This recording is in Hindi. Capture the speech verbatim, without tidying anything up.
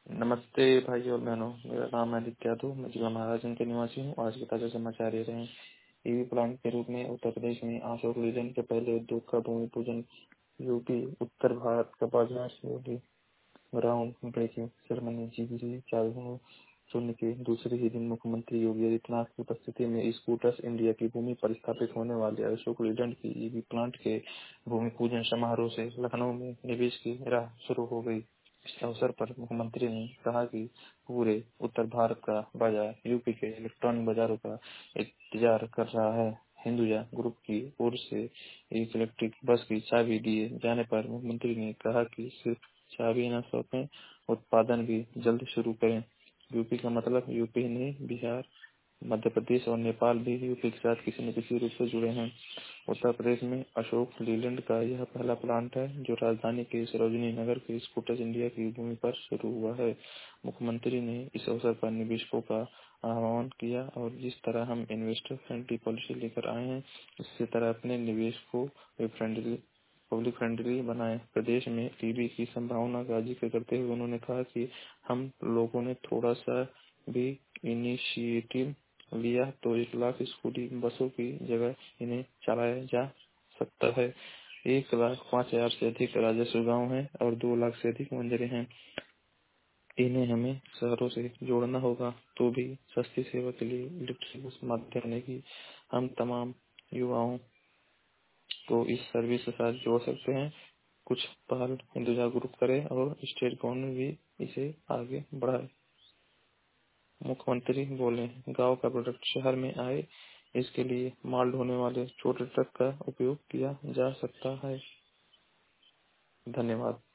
नमस्ते भाई और बहनों, मेरा नाम है आदित्य यादव। मैं जिला महाराजगंज के निवासी हूँ। आज के ताजा समाचार ये रहे हैं। ईवी प्लांट के रूप में उत्तर प्रदेश में अशोक लीलैंड के पहले उद्योग का भूमि पूजन। यूपी उत्तर भारत का बाजार Yogi ground breaking ceremony. GBC चार शून्य के दूसरे ही दिन मुख्यमंत्री योगी आदित्यनाथ की उपस्थिति में स्कूटर्स इंडिया की भूमि पर स्थापित होने वाले अशोक लीलैंड की ईवी प्लांट के भूमि पूजन समारोह से लखनऊ में निवेश की राह शुरू हो गई। इस अवसर पर मुख्यमंत्री ने कहा कि पूरे उत्तर भारत का बाजार यूपी के इलेक्ट्रॉनिक बाजारों का इंतजार कर रहा है। हिंदुजा ग्रुप की ओर से एक इलेक्ट्रिक बस की चाबी दिए जाने पर मुख्यमंत्री ने कहा कि सिर्फ चाबी न सौंपें, उत्पादन भी जल्द शुरू करें। यूपी का मतलब यूपी नहीं, बिहार, मध्य प्रदेश और नेपाल भी यूपी के साथ किसी न किसी रूप से जुड़े हैं। उत्तर प्रदेश में अशोक लीलैंड का यह पहला प्लांट है जो राजधानी के सरोजनी नगर के स्कूटर्स इंडिया की भूमि पर शुरू हुआ है। मुख्यमंत्री ने इस अवसर पर निवेशकों का आह्वान किया और जिस तरह हम इन्वेस्टर फ्रेंडली पॉलिसी लेकर आए हैं, इसी तरह अपने निवेश को फ्रेंडली पब्लिक फ्रेंडली बनाए। प्रदेश में टीबी की संभावना का जिक्र करते हुए उन्होंने कहा कि हम लोगों ने थोड़ा सा भी इनिशिएटिव लिया तो एक लाख स्कूटी बसों की जगह इन्हें चलाया जा सकता है। एक लाख पाँच हजार से अधिक राजस्व गाँव हैं और दो लाख से अधिक मंदिरें हैं। इन्हें हमें शहरों से जोड़ना होगा तो भी सस्ती सेवा के लिए इलेक्ट्रिक बस माध्यम करने की हम तमाम युवाओं को इस सर्विस के साथ जोड़ सकते हैं। कुछ पहल हिंदुजा ग्रुप करे और स्टेट गवर्नमेंट भी इसे आगे बढ़ाए। मुख्यमंत्री बोले, गांव का प्रोडक्ट शहर में आए, इसके लिए माल ढोने वाले छोटे ट्रक का उपयोग किया जा सकता है। धन्यवाद।